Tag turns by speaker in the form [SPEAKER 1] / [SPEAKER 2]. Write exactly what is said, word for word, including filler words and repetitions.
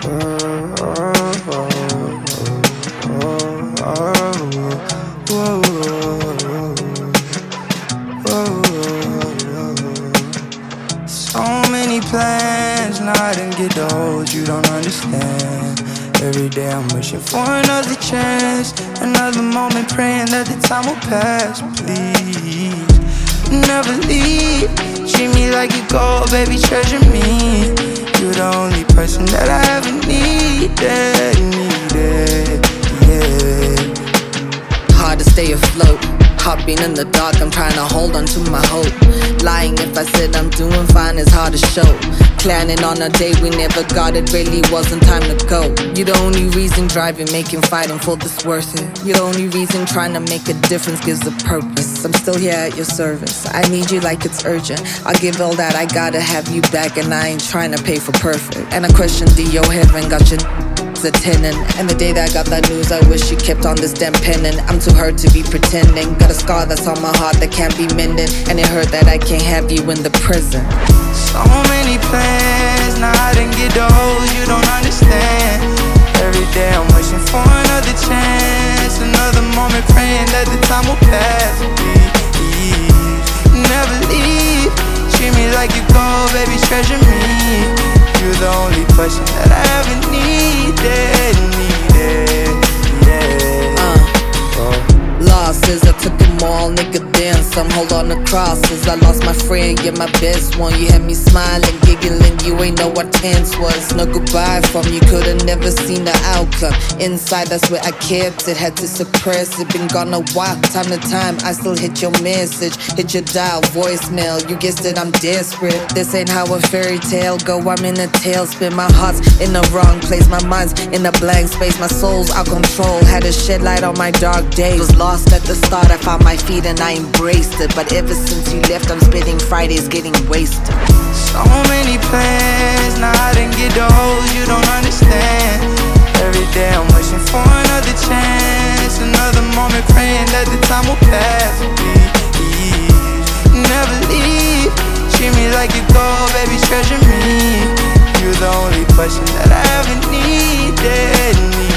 [SPEAKER 1] So many plans, now I didn't get those, you don't understand. Every day I'm wishing for another chance, another moment praying that the time will pass. Please, never leave, treat me like you gold, baby, treasure me. You're the only person that I ever needed, needed, yeah.
[SPEAKER 2] Hard to stay afloat, heart being in the dark, I'm trying to hold on to my hope. Lying if I said I'm doing fine, it's hard to show. Planning on a day we never got, it really wasn't time to go. You're the only reason driving, making, fighting for this worth it. You're the only reason trying to make a difference gives a purpose. I'm still here at your service, I need you like it's urgent. I'll give all that I gotta have you back, and I ain't trying to pay for perfect. And I question D O heaven got your attending. And the day that I got that news, I wish you kept on this damn pendant. I'm too hurt to be pretending. Got a scar that's on my heart that can't be mended, and it hurt that I can't have you in the prison.
[SPEAKER 1] So many plans, now I didn't get those, you don't understand. Every day I'm wishing for another chance, another moment praying that the time will pass. Please, never leave, treat me like you gold, baby, treasure me. You're the only person that I ever needed, needed, yeah.
[SPEAKER 2] uh, Losses, I took them all, nigga, then some. Hold on to crosses, I lost my friend, you're my best one. You had me smiling, giggling, you ain't know what tense was. No goodbye from you, could've never seen the outcome. Inside, that's where I kept it, had to suppress it. Been gone a while, time to time, I still hit your message. Hit your dial, voicemail, you guessed it, I'm desperate. This ain't how a fairy tale go, I'm in a tailspin. My heart's in the wrong place, my mind's in a blank space. My soul's out control, had to shed light on my dark days. Was lost at the start, I found my feet and I embraced it. But ever since you left, I'm spending Fridays getting wasted.
[SPEAKER 1] So many plans, now I didn't get those, you don't understand. Every day I'm wishing for another chance, another moment praying that the time will pass. Please, never leave, treat me like you gold, baby, treasure me. You're the only person that I ever needed, needed.